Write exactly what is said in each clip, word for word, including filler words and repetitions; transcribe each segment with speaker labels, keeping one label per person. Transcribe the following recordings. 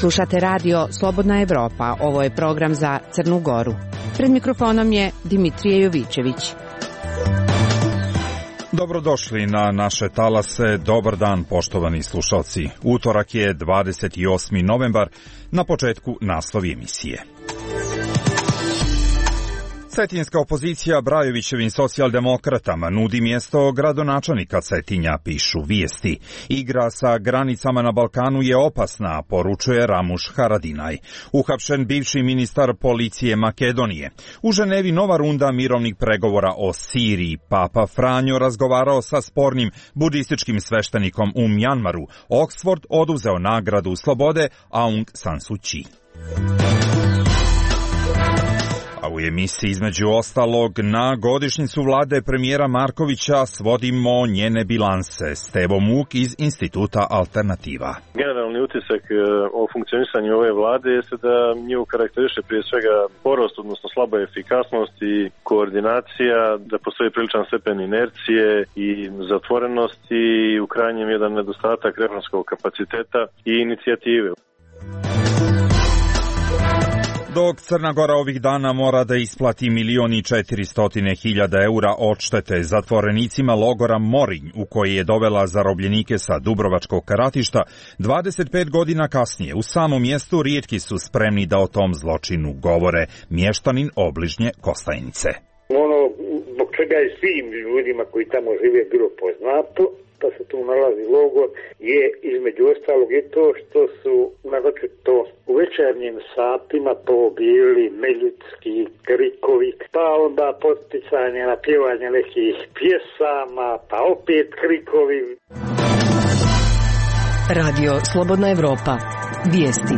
Speaker 1: Slušate radio Slobodna Evropa, ovo je program za Crnu Goru. Pred mikrofonom je Dimitrije Jovićević.
Speaker 2: Dobrodošli na naše talase, dobar dan poštovani slušalci. Utorak je dvadeset osmi novembar, na početku naslovi emisije. Cetinjska opozicija Brajovićevim socijaldemokratama nudi mjesto gradonačelnika Cetinja, pišu vijesti. Igra sa granicama na Balkanu je opasna, poručuje Ramuš Haradinaj. Uhapšen bivši ministar policije Makedonije. U Ženevi nova runda mirovnih pregovora o Siriji. Papa Franjo razgovarao sa spornim budističkim sveštenikom u Mjanmaru. Oxford oduzeo nagradu slobode Aung San Suu Kyi. A u emisiji između ostalog na godišnjicu vlade premijera Markovića svodimo njene bilanse. Stevo Muk iz Instituta Alternativa.
Speaker 3: Generalni utisak o funkcionisanju ove vlade jeste da nju karakteriše prije svega sporost, odnosno slaba efikasnost i koordinacija, da postoji priličan stepen inercije i zatvorenosti i u krajnjem jedan nedostatak reformskog kapaciteta i inicijative.
Speaker 2: Dok Crna Gora ovih dana mora da isplati milion i četiristotine hiljada eura odštete zatvorenicima logora Morinj, u koji je dovela zarobljenike sa Dubrovačkog ratišta, dvadeset pet godina kasnije u samom mjestu rijetki su spremni da o tom zločinu govore. Mještanin obližnje Kostajnice.
Speaker 4: Ono zbog čega je svim ljudima koji tamo žive bilo poznato da se tu nalazi logor je između ostalog i to što su naročito u večernjim satima pobili meljudski krikovi, pa onda poticanje na pjevanje nekih pjesama, pa opet krikovi.
Speaker 1: Radio Slobodna Evropa. Vijesti.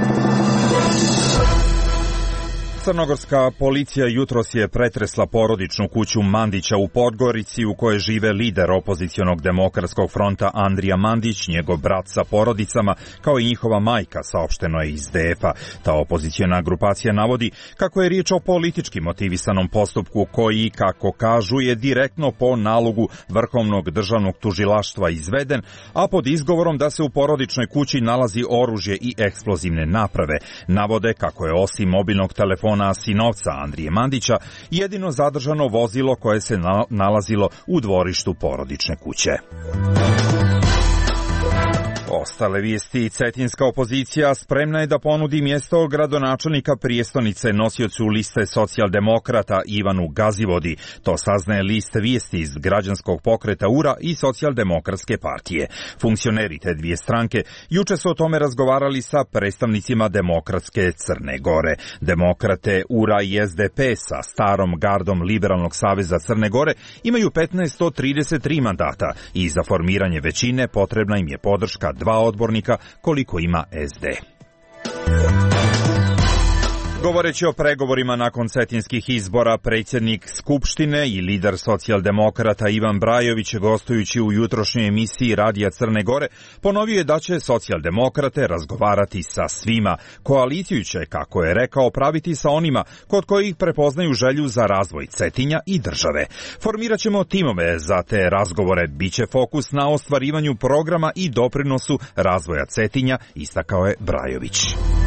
Speaker 2: Crnogorska policija jutros je pretresla porodičnu kuću Mandića u Podgorici u kojoj žive lider opozicionog demokratskog fronta Andrija Mandić, njegov brat sa porodicama, kao i njihova majka, saopšteno je iz D F-a. Ta opozicijona grupacija navodi kako je riječ o politički motivisanom postupku koji, kako kažu, je direktno po nalogu Vrhovnog državnog tužilaštva izveden, a pod izgovorom da se u porodičnoj kući nalazi oružje i eksplozivne naprave. Navode kako je osim mobilnog telefona sinovca Andrije Mandića jedino zadržano vozilo koje se nalazilo u dvorištu porodične kuće. Ostale vijesti. Cetinjska opozicija spremna je da ponudi mjesto gradonačelnika prijestonice nosiocu liste socijaldemokrata Ivanu Gazivodi. To saznaje list vijesti iz građanskog pokreta U R A i socijaldemokratske partije. Funkcioneri te dvije stranke juče su o tome razgovarali sa predstavnicima demokratske Crne Gore. Demokrate U R A i S D P sa starom gardom Liberalnog saveza Crne Gore imaju petnaest od trideset tri mandata i za formiranje većine potrebna im je podrška dva odbornika koliko ima S D. Govoreći o pregovorima nakon cetinskih izbora, predsjednik Skupštine i lider socijaldemokrata Ivan Brajović, gostujući u jutrošnjoj emisiji Radija Crne Gore, ponovio je da će socijaldemokrate razgovarati sa svima. Koaliciju će, kako je rekao, praviti sa onima kod kojih prepoznaju želju za razvoj Cetinja i države. Formirat ćemo timove za te razgovore. Biće fokus na ostvarivanju programa i doprinosu razvoja Cetinja, istakao je Brajović.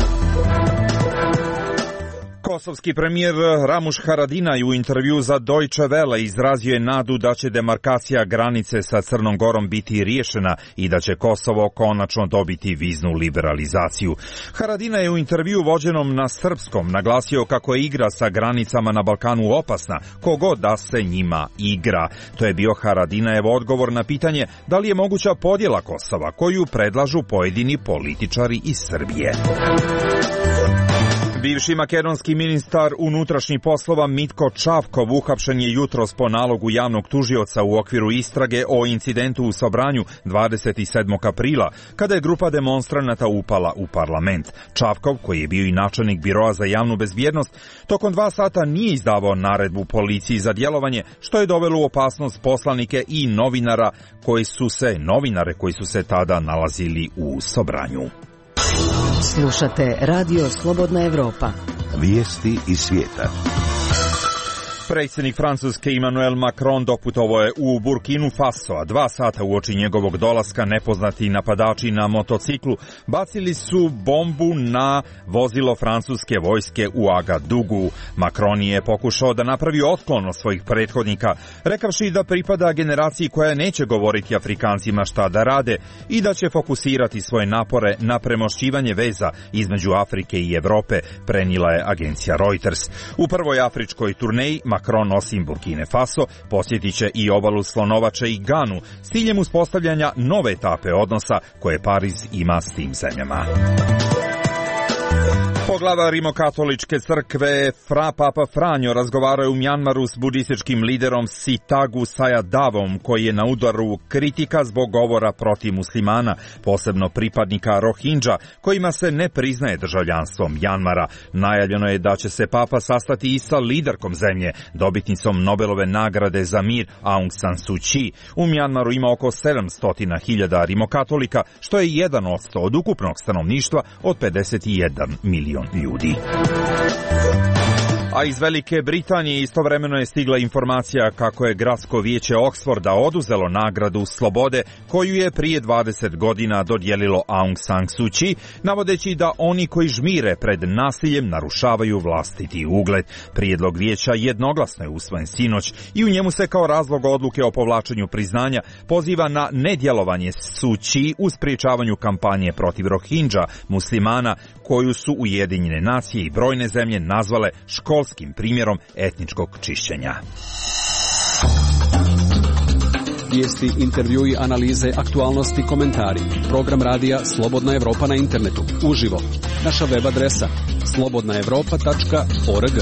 Speaker 2: Kosovski premijer Ramuš Haradinaj u intervju za Deutsche Welle izrazio je nadu da će demarkacija granice sa Crnom Gorom biti riješena i da će Kosovo konačno dobiti viznu liberalizaciju. Haradinaj je u intervju vođenom na srpskom naglasio kako je igra sa granicama na Balkanu opasna, kogod da se njima igra. To je bio Haradinajev odgovor na pitanje da li je moguća podjela Kosova koju predlažu pojedini političari iz Srbije. Bivši makedonski ministar unutrašnjih poslova Mitko Čavkov uhapšen je jutros po nalogu javnog tužioca u okviru istrage o incidentu u Sobranju dvadeset sedmog aprila, kada je grupa demonstranata upala u parlament. Čavkov, koji je bio i načelnik Biroa za javnu bezbjednost, tokom dva sata nije izdavao naredbu policiji za djelovanje, što je dovelo u opasnost poslanike i novinara koji su se, novinare koji su se tada nalazili u Sobranju.
Speaker 1: Slušate Radio Slobodna Evropa.
Speaker 5: Vijesti iz svijeta.
Speaker 2: Predsjednik Francuske Emmanuel Macron doputovao je u Burkinu Faso, a dva sata uoči njegovog dolaska nepoznati napadači na motociklu bacili su bombu na vozilo francuske vojske u Agadugu. Macron je pokušao da napravi otklon od svojih prethodnika, rekavši da pripada generaciji koja neće govoriti Afrikancima šta da rade i da će fokusirati svoje napore na premošćivanje veza između Afrike i Evrope, prenijela je agencija Reuters. U prvoj afričkoj turneji Macron osim Burkine Faso posjetit će i obalu Slonovače i Ganu s ciljem uspostavljanja nove etape odnosa koje Pariz ima s tim zemljama. Poglava Rimokatoličke crkve Fra Papa Franjo razgovarao je u Mjanmaru s budističkim liderom Sitagu Sayadavom, koji je na udaru kritika zbog govora protiv muslimana, posebno pripadnika Rohingya, kojima se ne priznaje državljanstvo Mjanmara. Najavljeno je da će se Papa sastati i sa liderkom zemlje, dobitnicom Nobelove nagrade za mir Aung San Suu Kyi. U Mjanmaru ima oko sedamsto hiljada rimokatolika, što je jedan posto od ukupnog stanovništva od pedeset jedan miliona ljudi. A iz Velike Britanije istovremeno je stigla informacija kako je gradsko vijeće Oxforda oduzelo nagradu slobode koju je prije dvadeset godina dodijelilo Aung San Suu Kyi, navodeći da oni koji žmire pred nasiljem narušavaju vlastiti ugled. Prijedlog vijeća jednoglasno je usvojen sinoć i u njemu se kao razlog odluke o povlačenju priznanja poziva na nedjelovanje Suu Kyi u sprječavanju kampanje protiv Rohingya, muslimana, koju su Ujedinjene nacije i brojne zemlje nazvale školskim primjerom etničkog čišćenja.
Speaker 5: Vijesti, intervjui, analize, aktualnosti, komentari. Program radija Slobodna Evropa na internetu. Uživo. Naša web adresa slobodna evropa tačka org.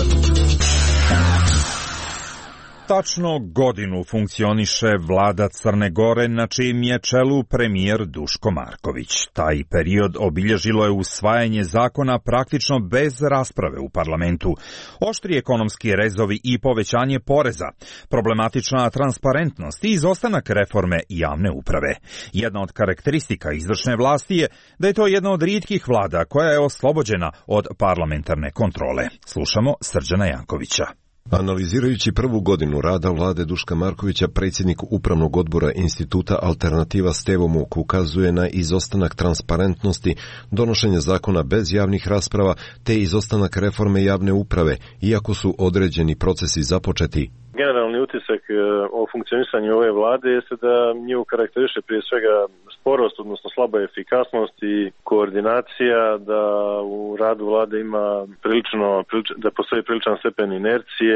Speaker 2: Tačno godinu funkcioniše vlada Crne Gore, na čijem je čelu premijer Duško Marković. Taj period obilježilo je usvajanje zakona praktično bez rasprave u parlamentu. Oštri ekonomski rezovi i povećanje poreza, problematična transparentnost i izostanak reforme javne uprave. Jedna od karakteristika izvršne vlasti je da je to jedna od rijetkih vlada koja je oslobođena od parlamentarne kontrole. Slušamo Srđana Jankovića.
Speaker 6: Analizirajući prvu godinu rada vlade Duška Markovića, predsjednik Upravnog odbora Instituta Alternativa Stevo Muk ukazuje na izostanak transparentnosti, donošenje zakona bez javnih rasprava te izostanak reforme javne uprave, iako su određeni procesi započeti.
Speaker 3: Generalni utisak o funkcionisanju ove vlade jeste da nju karakteriše prije svega sporost, odnosno slaba efikasnost i koordinacija, da u radu vlade ima prilično, da postoji priličan stepen inercije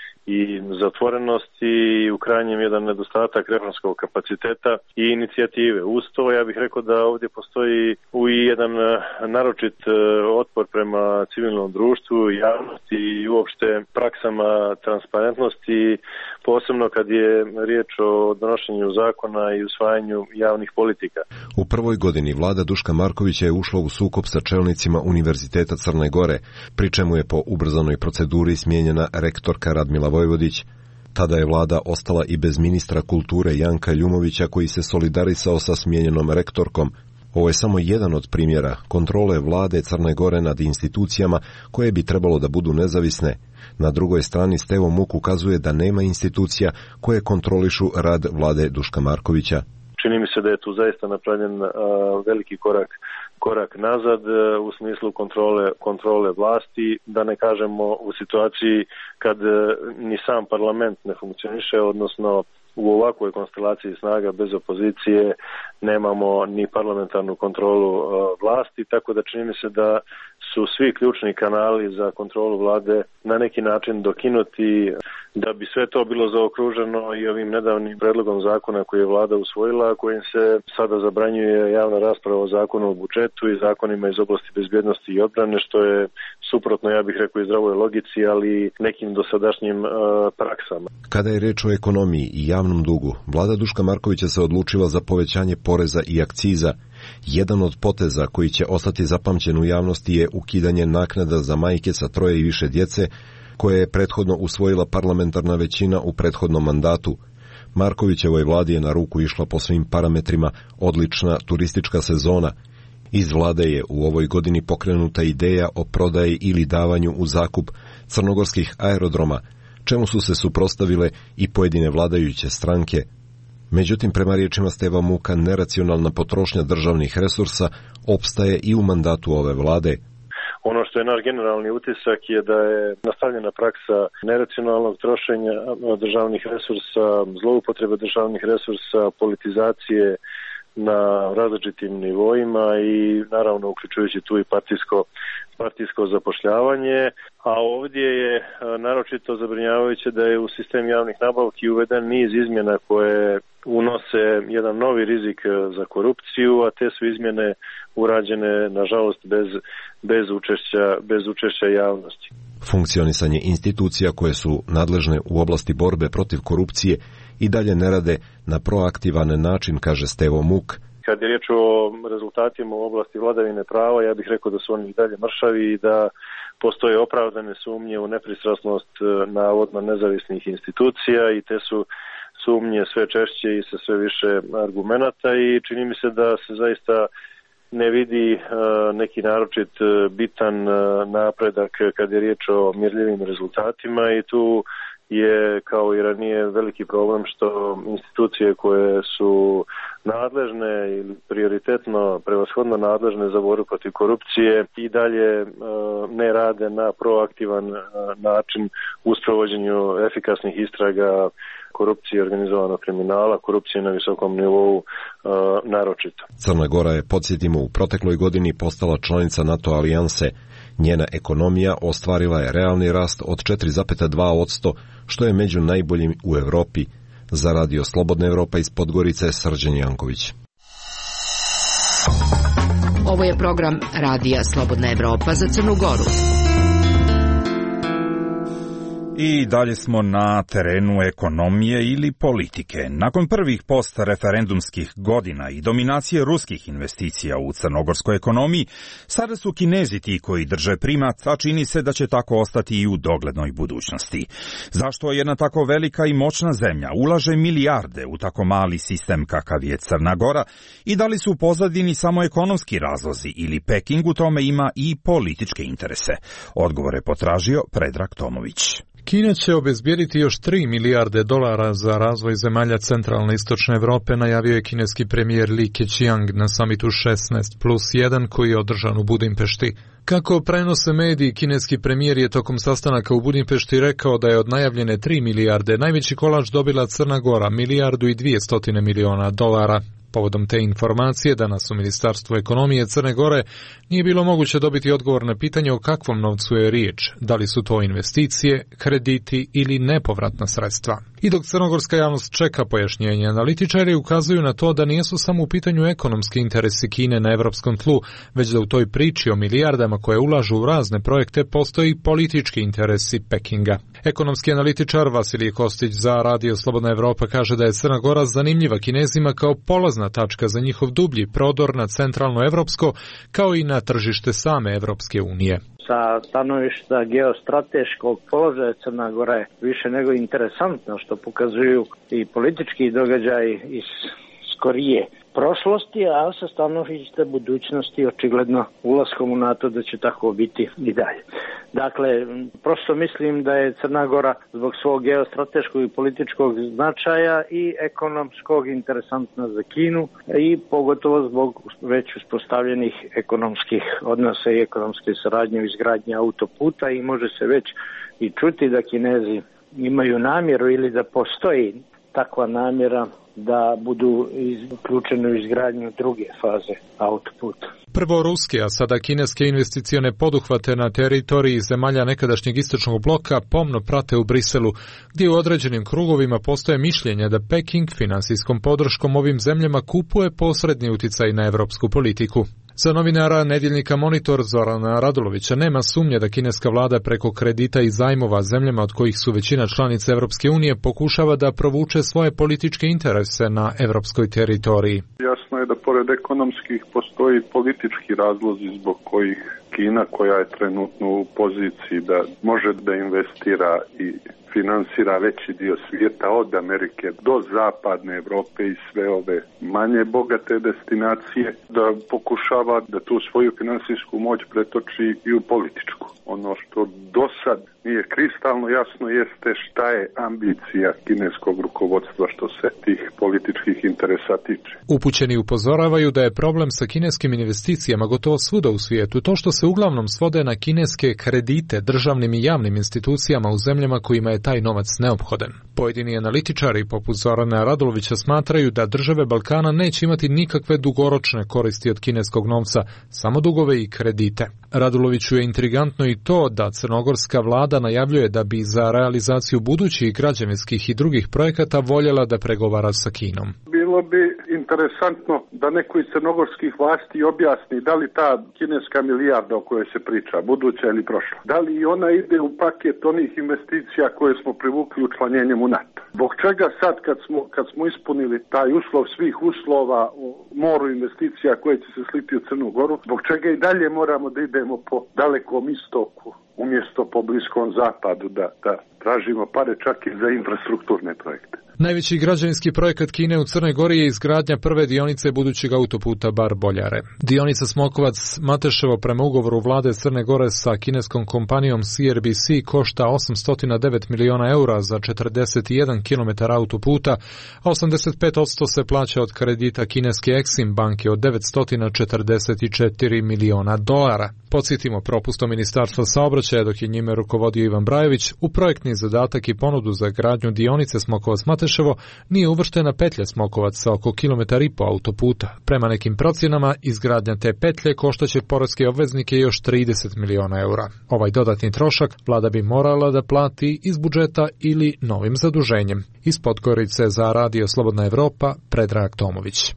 Speaker 3: i zatvorenosti i u krajnjem jedan nedostatak reformskog kapaciteta i inicijative. Uz to ja bih rekao da ovdje postoji i jedan naročit otpor prema civilnom društvu, javnosti i uopšte praksama transparentnosti, posebno kad je riječ o donošenju zakona i usvajanju javnih politika.
Speaker 6: U prvoj godini vlada Duška Markovića je ušla u sukob sa čelnicima Univerziteta Crne Gore, pri čemu je po ubrzanoj proceduri smijenjena rektorka Radmila Vojvodić. Tada je vlada ostala i bez ministra kulture Janka Ljumovića, koji se solidarisao sa smijenjenom rektorkom. Ovo je samo jedan od primjera kontrole vlade Crne Gore nad institucijama koje bi trebalo da budu nezavisne. Na drugoj strani Stevo Muk ukazuje da nema institucija koje kontrolišu rad vlade Duška Markovića.
Speaker 3: Čini mi se da je tu zaista napravljen uh, veliki korak korak nazad uh, u smislu kontrole kontrole vlasti, da ne kažemo u situaciji kad uh, ni sam parlament ne funkcioniše, odnosno u ovakvoj konstelaciji snaga bez opozicije nemamo ni parlamentarnu kontrolu uh, vlasti, tako da čini mi se da su svi ključni kanali za kontrolu vlade na neki način dokinuti. Da bi sve to bilo zaokruženo i ovim nedavnim predlogom zakona koji je vlada usvojila, kojim se sada zabranjuje javna rasprava o zakonu o budžetu i zakonima iz oblasti bezbjednosti i odbrane, što je suprotno, ja bih rekao, i zdravoj logici, ali nekim dosadašnjim uh, praksama.
Speaker 6: Kada je reč o ekonomiji i javnom dugu, vlada Duška Markovića se odlučila za povećanje poreza i akciza. Jedan od poteza koji će ostati zapamćen u javnosti je ukidanje naknada za majke sa troje i više djece, koje je prethodno usvojila parlamentarna većina u prethodnom mandatu. Markovićevoj vladi je na ruku išla po svim parametrima odlična turistička sezona. Iz vlade je u ovoj godini pokrenuta ideja o prodaji ili davanju u zakup crnogorskih aerodroma, čemu su se suprotstavile i pojedine vladajuće stranke. Međutim, prema riječima Steva Muka, neracionalna potrošnja državnih resursa opstaje i u mandatu ove vlade.
Speaker 3: Ono što je naš generalni utisak je da je nastavljena praksa neracionalnog trošenja državnih resursa, zloupotrebe državnih resursa, politizacije na različitim nivoima i naravno uključujući tu i partijsko, partijsko zapošljavanje. A ovdje je naročito zabrinjavajuće da je u sistem javnih nabavki uveden niz izmjena koje unose jedan novi rizik za korupciju, a te su izmjene urađene, nažalost, bez, bez učešća, bez učešća javnosti.
Speaker 6: Funkcionisanje institucija koje su nadležne u oblasti borbe protiv korupcije i dalje ne rade na proaktivan način, kaže Stevo Muk.
Speaker 3: Kad je riječ o rezultatima u oblasti vladavine prava, ja bih rekao da su oni i dalje mršavi i da postoje opravdane sumnje u nepristrasnost navodno nezavisnih institucija i te su sumnje sve češće i sa sve više argumenata i čini mi se da se zaista ne vidi uh, neki naročit bitan uh, napredak kad je riječ o mjerljivim rezultatima i tu je kao i ranije veliki problem što institucije koje su nadležne ili prioritetno prevashodno nadležne za borbu protiv korupcije i dalje uh, ne rade na proaktivan uh, način u sprovođenju efikasnih istraga korupcije i organizovanog kriminala, korupcije na visokom nivou uh, naročito.
Speaker 6: Crna Gora je, podsjetimo, u protekloj godini postala članica NATO alijanse. Njena ekonomija ostvarila je realni rast od četiri zarez dva posto, što je među najboljim u Evropi. Za Radio Slobodna Evropa iz Podgorice, Srđan Janković.
Speaker 1: Ovo je program Radija Slobodna Evropa za Crnu Goru.
Speaker 2: I dalje smo na terenu ekonomije ili politike. Nakon prvih post-referendumskih godina i dominacije ruskih investicija u crnogorskoj ekonomiji, sada su Kinezi ti koji drže primat, a čini se da će tako ostati i u doglednoj budućnosti. Zašto jedna tako velika i moćna zemlja ulaže milijarde u tako mali sistem kakav je Crna Gora i da li su u pozadini samo ekonomski razlozi ili Peking u tome ima i političke interese? Odgovor je potražio Predrag Tomović.
Speaker 7: Kina će obezbijediti još tri milijarde dolara za razvoj zemalja centralne i istočne Evrope, najavio je kineski premijer Li Keqiang na samitu šesnaest plus jedan koji je održan u Budimpešti. Kako prenose mediji, kineski premijer je tokom sastanaka u Budimpešti rekao da je od najavljene tri milijarde najveći kolač dobila Crna Gora, milijardu i dvjesto miliona dolara. Povodom te informacije, danas u Ministarstvu ekonomije Crne Gore nije bilo moguće dobiti odgovor na pitanje o kakvom novcu je riječ, da li su to investicije, krediti ili nepovratna sredstva. I dok crnogorska javnost čeka pojašnjenje, analitičari ukazuju na to da nisu samo u pitanju ekonomski interesi Kine na evropskom tlu, već da u toj priči o milijardama koje ulažu u razne projekte postoji politički interesi Pekinga. Ekonomski analitičar Vasilij Kostić za Radio Slobodna Evropa kaže da je Crna Gora zanimljiva Kinezima kao polazna tačka za njihov dublji prodor na centralno evropsko, kao i na tržište same Evropske unije.
Speaker 8: Sa stanovišta geostrateškog položaja Crna Gora je više nego interesantno, što pokazuju i politički događaji iz skorije prošlosti, a sa stanovišta budućnosti očigledno ulaskom u NATO da će tako biti i dalje. Dakle, prosto mislim da je Crna Gora zbog svog geostrateškog i političkog značaja i ekonomskog interesantna za Kinu i pogotovo zbog već uspostavljenih ekonomskih odnosa i ekonomske saradnje u izgradnji autoputa i može se već i čuti da Kinezi imaju namjeru ili da postoji takva namjera da budu uključeni u izgradnju druge faze autoputa.
Speaker 7: Prvo ruske, a sada kineske investicione poduhvate na teritoriji zemalja nekadašnjeg istočnog bloka pomno prate u Briselu, gdje u određenim krugovima postoje mišljenje da Peking finansijskom podrškom ovim zemljama kupuje posredni uticaj na evropsku politiku. Za novinara nedjeljnika Monitor Zorana Radulovića nema sumnje da kineska vlada preko kredita i zajmova zemljama od kojih su većina članica Evropske unije pokušava da provuče svoje političke interese na evropskoj teritoriji.
Speaker 9: Jasno je da pored ekonomskih postoji politički razlozi zbog kojih Kina, koja je trenutno u poziciji da može da investira i finansira veći dio svijeta od Amerike do zapadne Evrope i sve ove manje bogate destinacije, da pokušava da tu svoju finansijsku moć pretoči i u političku. Ono što do sad nije kristalno jasno jeste šta je ambicija kineskog rukovodstva što se tih političkih interesa tiče.
Speaker 7: Upućeni upozoravaju da je problem sa kineskim investicijama gotovo svuda u svijetu to što se uglavnom svode na kineske kredite državnim i javnim institucijama u zemljama kojima je taj novac neophodan. Pojedini analitičari poput Zorana Radulovića smatraju da države Balkana neće imati nikakve dugoročne koristi od kineskog novca, samo dugove i kredite. Raduloviću je intrigantno i to da crnogorska vlada najavljuje da bi za realizaciju budućih građevinskih i drugih projekata voljela da pregovara sa Kinom.
Speaker 9: Bilo bi interesantno da neko iz crnogorskih vlasti objasni da li ta kineska milijarda o kojoj se priča, buduća ili prošla, da li ona ide u paket onih investicija koje smo privukli učlanjenjem u NATO. Zbog čega sad kad smo, kad smo ispunili taj uslov svih uslova u moru investicija koje će se sliti u Crnu Goru, zbog čega i dalje moramo da idemo po dalekom istoku umjesto po Bliskom zapadu da, da tražimo pare čak i za infrastrukturne projekte.
Speaker 7: Najveći građevinski projekat Kine u Crnoj Gori je izgradnja prve dionice budućeg autoputa Bar-Boljare. Dionica Smokovac-Mateševo prema ugovoru vlade Crne Gore sa kineskom kompanijom C R B C košta osamsto devet miliona eura za četrdeset jedan kilometar autoputa, a osamdeset pet posto se plaća od kredita kineske Exim banke od devetsto četrdeset četiri miliona dolara. Podsjetimo, propustom Ministarstva saobraćaja dok je njime rukovodio Ivan Brajević, u projektni zadatak i ponudu za gradnju dionice Smokovac-Mateševo nije uvrštena petlja Smokovac sa oko kilometar i po autoputa. Prema nekim procjenama, izgradnja te petlje koštaće poreske obveznike još trideset miliona eura. Ovaj dodatni trošak vlada bi morala da plati iz budžeta ili novim zaduženjem. Iz Podgorice za Radio Slobodna Evropa, Predrag Tomović.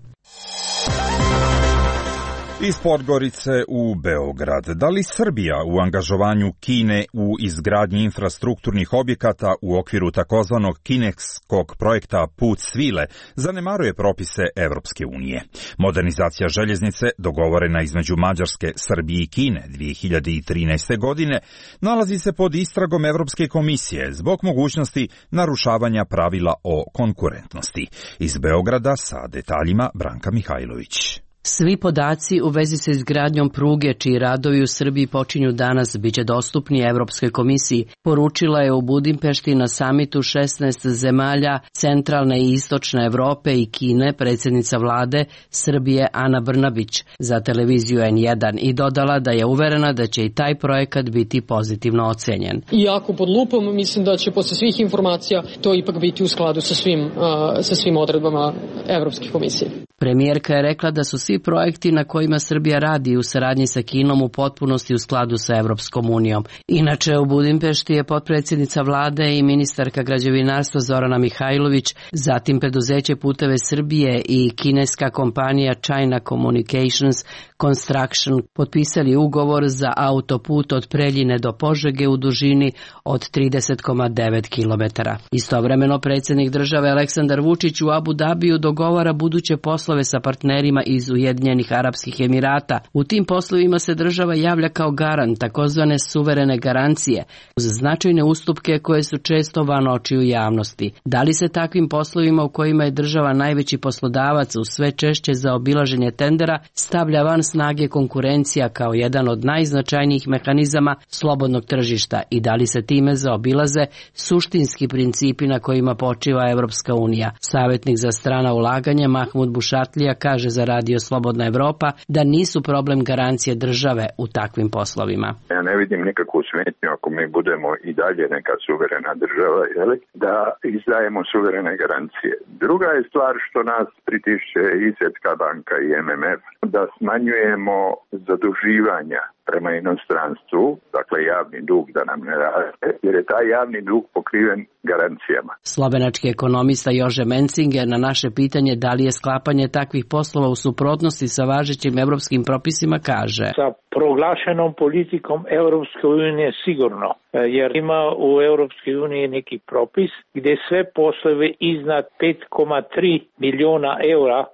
Speaker 2: Iz Podgorice u Beograd. Da li Srbija u angažovanju Kine u izgradnji infrastrukturnih objekata u okviru takozvanog kineskog projekta Put svile zanemaruje propise Evropske unije? Modernizacija željeznice, dogovorena između Mađarske, Srbije i Kine dvije hiljade trinaeste. godine, nalazi se pod istragom Evropske komisije zbog mogućnosti narušavanja pravila o konkurentnosti. Iz Beograda sa detaljima Branka Mihajlović.
Speaker 10: Svi podaci u vezi sa izgradnjom pruge, čiji radovi u Srbiji počinju danas, biće dostupni Evropskoj komisiji, poručila je u Budimpešti na samitu šesnaest zemalja centralne i istočne Evrope i Kine predsjednica vlade Srbije Ana Brnabić za televiziju N jedan i dodala da je uverena da će i taj projekat biti pozitivno ocenjen.
Speaker 11: Iako pod lupom, mislim da će posle svih informacija to ipak biti u skladu sa svim, sa svim odredbama Evropske komisije.
Speaker 10: Premijerka je rekla da su svi projekti na kojima Srbija radi u saradnji sa Kinom u potpunosti u skladu sa Evropskom unijom. Inače, u Budimpešti je potpredsjednica vlade i ministarka građevinarstva Zorana Mihajlović, zatim preduzeće Puteve Srbije i kineska kompanija China Communications Construction potpisali ugovor za autoput od Preljine do Požege u dužini od trideset zarez devet kilometara. Istovremeno, predsjednik države Aleksandar Vučić u Abu Dabiju dogovara buduće poslove sa partnerima iz Ujedinjenih Arapskih Emirata. U tim poslovima se država javlja kao garant, takozvane suverene garancije, uz značajne ustupke koje su često van očiju javnosti. Da li se takvim poslovima u kojima je država najveći poslodavac u sve češće za obilaženje tendera stavlja van snage konkurencija kao jedan od najznačajnijih mehanizama slobodnog tržišta i da li se time zaobilaze suštinski principi na kojima počiva Evropska unija? Savjetnik za strana ulaganja Mahmud Bušatlija kaže za Radio Slobodna Evropa da nisu problem garancije države u takvim poslovima.
Speaker 12: Ja ne vidim nikakvu smetnju ako mi budemo i dalje neka suverena država, jeli, da izdajemo suverene garancije. Druga je stvar što nas pritišće i Svjetska banka i M M F da smanjujemo zaduživanja prema inostranstvu, dakle javni dug da nam ne raste, jer je taj javni dug pokriven garancijama.
Speaker 10: Slovenački ekonomista Jože Mencinger na naše pitanje da li je sklapanje takvih poslova u suprotnosti sa važećim evropskim propisima kaže:
Speaker 8: Sa proglašenom politikom Europske unije sigurno, jer ima u Europskoj uniji neki propis gdje sve poslove iznad pet zarez tri miliona eura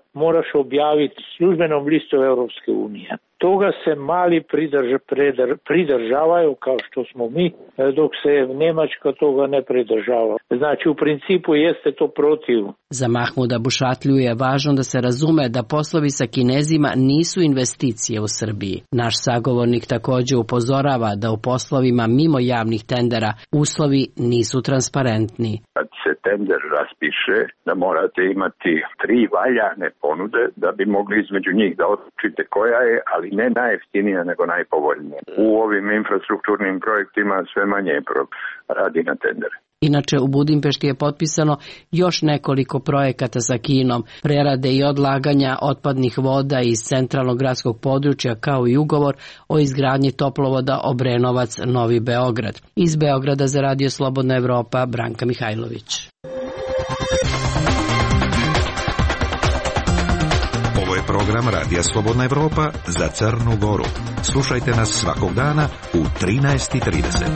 Speaker 8: moraš objaviti službenom listu Europske unije. Toga se mali pridrž, pridrž, pridržavaju kao što smo mi, dok se Njemačka toga ne pridržava. Znači u principu jeste to protiv.
Speaker 10: Za Mahmuda Bušatlju je važno da se razume da poslovi sa Kinezima nisu investicije u Srbiji. Naš sagovornik također upozorava da u poslovima mimo javnih tendera uslovi nisu transparentni.
Speaker 12: Kad se tender raspiše, da morate imati tri valjane ponude da bi mogli između njih da odlučite koja je, ali ne najjeftinija nego najpovoljnija. U ovim infrastrukturnim projektima sve manje radi na tendere.
Speaker 10: Inače, u Budimpešti je potpisano još nekoliko projekata sa Kinom, prerade i odlaganja otpadnih voda iz centralnog gradskog područja, kao i ugovor o izgradnji toplovoda Obrenovac-Novi Beograd. Iz Beograda za Radio Slobodna Evropa, Branka Mihajlović.
Speaker 13: Ovo je program Radija Slobodna Evropa za Crnu Goru. Slušajte nas svakog dana u trinaest i trideset.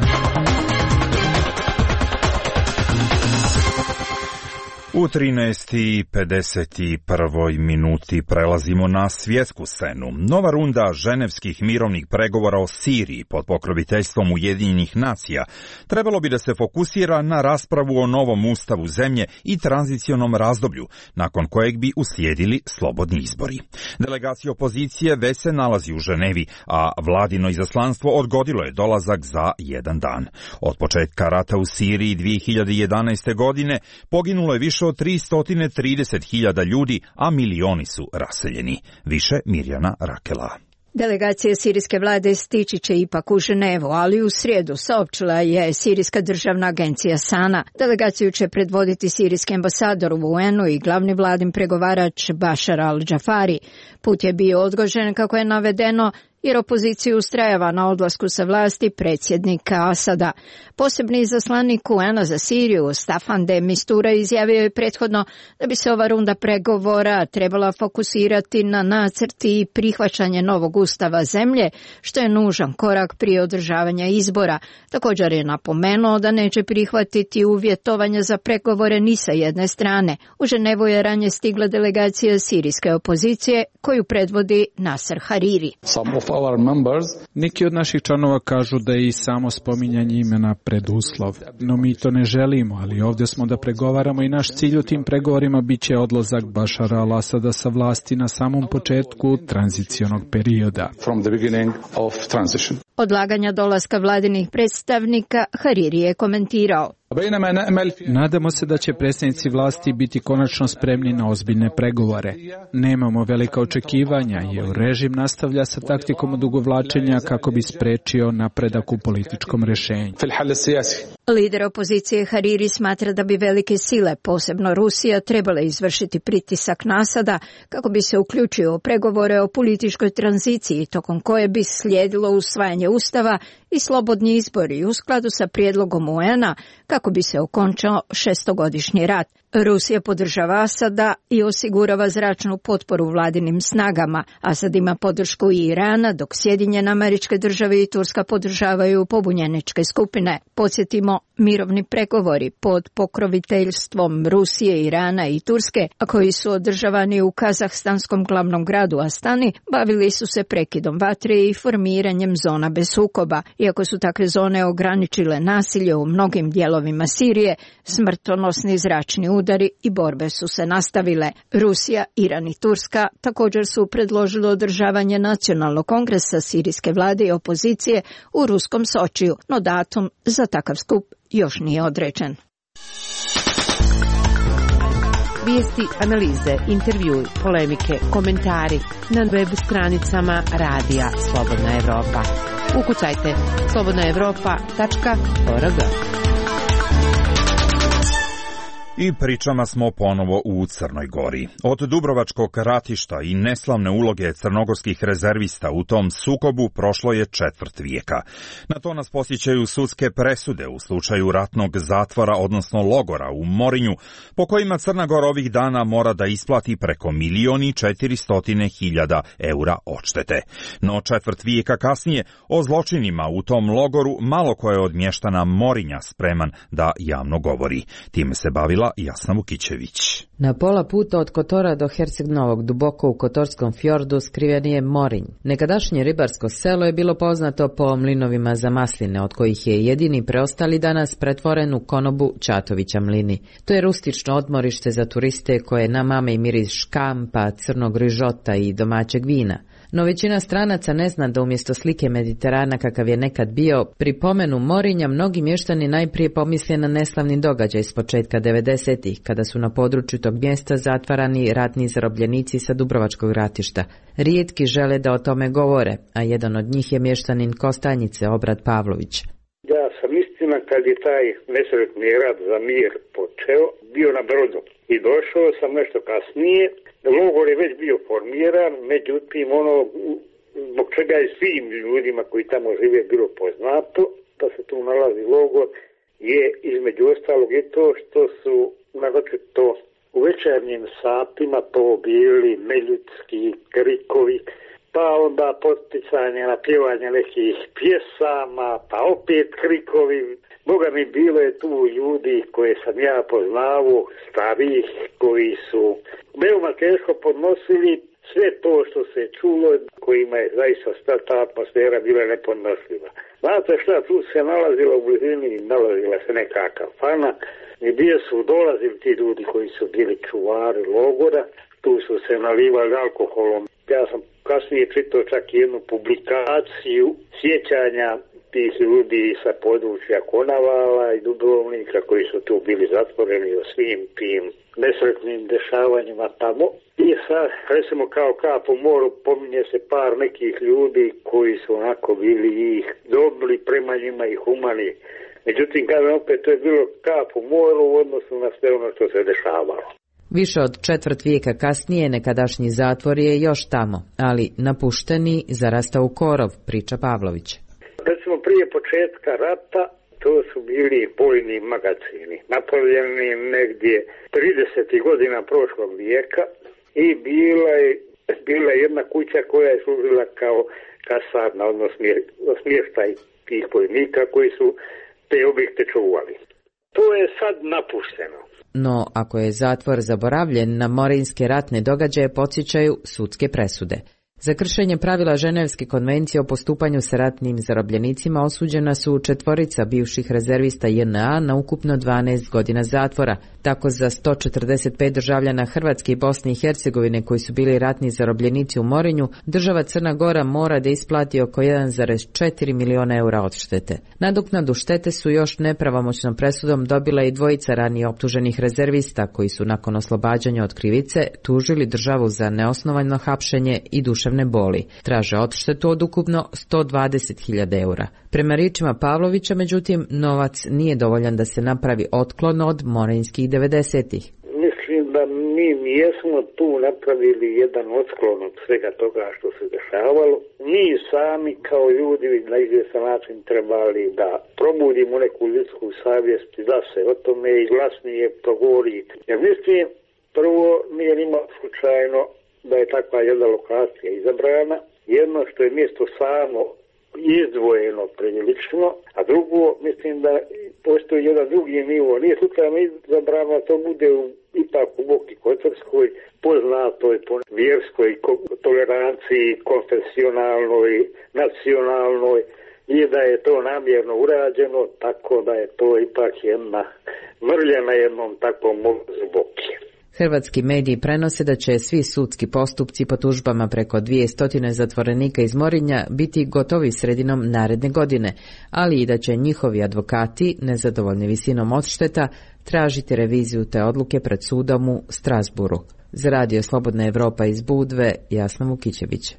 Speaker 2: U trinaest i pedeset prvoj minuti prelazimo na svjetsku scenu. Nova runda ženevskih mirovnih pregovora o Siriji pod pokroviteljstvom Ujedinjenih nacija trebalo bi da se fokusira na raspravu o novom ustavu zemlje i tranzicionom razdoblju, nakon kojeg bi uslijedili slobodni izbori. Delegacija opozicije već se nalazi u Ženevi, a vladino izaslanstvo odgodilo je dolazak za jedan dan. Od početka rata u Siriji dvije hiljade jedanaeste. godine poginulo je više od tristo trideset hiljada ljudi, a milioni su raseljeni. Više Mirjana Rakela.
Speaker 14: Delegacija sirijske vlade stići će ipak u Ženevu, ali u srijedu saopćila je sirijska državna agencija SANA. Delegaciju će predvoditi sirijski ambasador u U N-u i glavni vladin pregovarač Bashar al-Jafari. Put je bio odgođen, kako je navedeno, jer opozicija ustrajava na odlasku sa vlasti predsjednika Asada. Posebni izaslanik U N-a za Siriju, Staffan de Mistura, izjavio je prethodno da bi se ova runda pregovora trebala fokusirati na nacrt i prihvaćanje novog ustava zemlje, što je nužan korak prije održavanja izbora. Također je napomenuo da neće prihvatiti uvjetovanja za pregovore ni sa jedne strane. U Ženevu je ranije stigla delegacija sirijske opozicije, koju predvodi Nasser Hariri.
Speaker 15: Neki od naših članova kažu da je i samo spominjanje imena preduslov, no mi to ne želimo, ali ovdje smo da pregovaramo i naš cilj u tim pregovorima bit će odlazak Bašara al-Asada sa vlasti na samom početku tranzicionog perioda.
Speaker 14: Odlaganja dolaska vladinih predstavnika Hariri je komentirao.
Speaker 15: Nadamo se da će predstavnici vlasti biti konačno spremni na ozbiljne pregovore. Nemamo velika očekivanja jer režim nastavlja sa taktikom odugovlačenja kako bi sprečio napredak u političkom rješenju.
Speaker 14: Lider opozicije Hariri smatra da bi velike sile, posebno Rusija, trebale izvršiti pritisak na Asada kako bi se uključio u pregovore o političkoj tranziciji, tokom koje bi slijedilo usvajanje ustava i slobodni izbori u skladu sa prijedlogom U N-a kako bi se okončao šestogodišnji rat. Rusija podržava Asada i osigurava zračnu potporu vladinim snagama. Asad ima podršku i Irana, dok Sjedinjene Američke Države i Turska podržavaju pobunjeničke skupine. Podsjetimo, mirovni pregovori pod pokroviteljstvom Rusije, Irana i Turske, a koji su održavani u kazahstanskom glavnom gradu Astani, bavili su se prekidom vatre i formiranjem zona bez sukoba. Iako su takve zone ograničile nasilje u mnogim dijelovima Sirije, smrtonosni zračni udari i borbe su se nastavile. Rusija, Iran i Turska također su predložili održavanje nacionalnog kongresa sirijske vlade i opozicije u ruskom Sočiju, no datum za takav skup još nije određen.
Speaker 1: Vijesti, analize, intervjui, polemike, komentari na web stranicama Radija Slobodna Evropa. Ukucajte slobodna evropa tačka org.
Speaker 2: I pričama smo ponovo u Crnoj Gori. Od Dubrovačkog ratišta i neslavne uloge crnogorskih rezervista u tom sukobu prošlo je četvrt vijeka. Na to nas posjećaju sudske presude u slučaju ratnog zatvora, odnosno logora u Morinju, po kojima Crna Gora ovih dana mora da isplati preko milion i četiristotine hiljada eura odštete. No četvrt vijeka kasnije o zločinima u tom logoru malo ko je od mještana Morinja spreman da javno govori. Time se bavila čitala Jasna Vukićević.
Speaker 16: Na pola puta od Kotora do Herceg Novog, duboko u Kotorskom fjordu, skriven je Morinj. Nekadašnje ribarsko selo je bilo poznato po mlinovima za masline, od kojih je jedini preostali danas pretvoren u konobu Ćatovića mlini. To je rustično odmorište za turiste koje namame i miris škampa, crnog rižota i domaćeg vina. No većina stranaca ne zna da umjesto slike Mediterana kakav je nekad bio, pri pomenu Morinja mnogi mještani najprije pomisle na neslavni događaj s početka devedesetih, kada su na području tog mjesta zatvarani ratni zarobljenici sa Dubrovačkog ratišta. Rijetki žele da o tome govore, a jedan od njih je mještanin Kostanjice, Obrad Pavlović.
Speaker 4: Ja sam istina kad je taj nesretni rat za mir počeo, bio na brodu i došao sam nešto kasnije. Logor je već bio formiran, međutim ono zbog čega je svim ljudima koji tamo žive bilo poznato da se tu nalazi logor je između ostalog i to što su naročito u večernjim satima to bili neljudski krikovi, pa onda poticanje na pjevanje nekih pjesama, pa opet krikovi. Boga mi bilo je tu ljudi koje sam ja poznavao, starih, koji su veoma teško podnosili sve to što se čulo, kojima je zaista ta atmosfera bila nepodnošljiva. Znate šta, tu se nalazila u blizini, nalazila se neka kafana, gdje su dolazili ti ljudi koji su bili čuvari logora, tu su se nalivali alkoholom. Ja sam kasnije čitao čak jednu publikaciju sjećanja tih ljudi sa područja Konavala i Dubrovnika koji su tu bili zatvoreni o svim tim nesretnim dešavanjima tamo. I sad, recimo kao kap u moru, pominje se par nekih ljudi koji su onako bili ih dobri prema njima i humani. Međutim, kada opet to je bilo kap u moru u odnosu na sve ono što se dešavalo.
Speaker 16: Više od četvrt vijeka kasnije nekadašnji zatvor je još tamo, ali napušteni zarasta u korov, priča Pavlović.
Speaker 4: Recimo prije početka rata to su bili vojni magazini, napravljeni negdje tridesetih godina prošlog vijeka i bila je, bila je jedna kuća koja je služila kao kasarna, odnosno smještaj tih vojnika koji su te objekte čuvali. To je sad napušteno.
Speaker 16: No, ako je zatvor zaboravljen, na morinske ratne događaje podsjećaju sudske presude. Za kršenje pravila Ženevske konvencije o postupanju sa ratnim zarobljenicima osuđena su četvorica bivših rezervista J N A na ukupno dvanaest godina zatvora. Tako za sto četrdeset pet državljana Hrvatske i Bosne i Hercegovine koji su bili ratni zarobljenici u Morinju, država Crna Gora mora da isplati oko jedan zarez četiri miliona eura odštete. Nadoknadu štete su još nepravomoćnom presudom dobila i dvojica ranije optuženih rezervista koji su nakon oslobađanja od krivice tužili državu za neosnovano hapšenje i duševne boli. Traže odštetu od ukupno sto dvadeset hiljada eura. Prema riječima Pavlovića, međutim, novac nije dovoljan da se napravi otklon od morinskih devedesetih.
Speaker 4: Mislim da mi jesmo tu napravili jedan otklon od svega toga što se dešavalo. Mi sami kao ljudi na izvjestan način trebali da probudimo neku ljudsku savjest da se o tome i glasnije progovori. Jer mislim, prvo nije nimalo slučajno da je takva jedna lokacija izabrana. Jedno što je mjesto samo izdvojeno prilično, a drugo mislim da postoji jedan drugi nivo. Nije slučajno izabrano, to bude u, ipak u Boki Kotorskoj, poznatoj po vjerskoj toleranciji, konfesionalnoj, nacionalnoj, i da je to namjerno urađeno, tako da je to ipak jedna mrlja na jednom takvom mozu Boki.
Speaker 16: Hrvatski mediji prenose da će svi sudski postupci po tužbama preko dvjesto zatvorenika iz Morinja biti gotovi sredinom naredne godine, ali i da će njihovi advokati, nezadovoljni visinom odšteta, tražiti reviziju te odluke pred sudom u Strasburu. Za radio Slobodna Evropa iz Budve, Jasna Vukićević.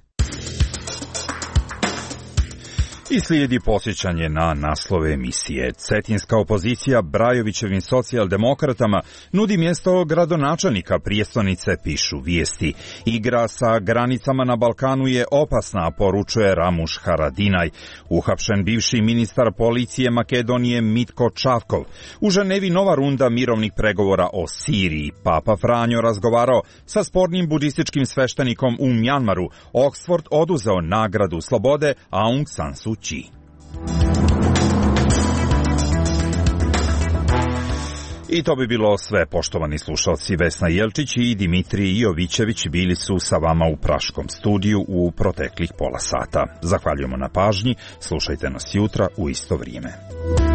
Speaker 2: I slijedi posjećanje na naslove emisije. Cetinska opozicija Brajovićevim socijaldemokratama nudi mjesto gradonačelnika prijestolnice, pišu vijesti. Igra sa granicama na Balkanu je opasna, poručuje Ramuš Haradinaj. Uhapšen bivši ministar policije Makedonije Mitko Čavkov. U Ženevi nova runda mirovnih pregovora o Siriji. Papa Franjo razgovarao sa spornim budističkim sveštenikom u Mjanmaru. Oxford oduzeo nagradu slobode Aung San Suu Kyi. I to bi bilo sve, poštovani slušalci. Vesna Jelčić i Dimitrij Jovićević bili su sa vama u Praškom studiju u proteklih pola sata. Zahvaljujemo na pažnji, slušajte nas jutra u isto vrijeme.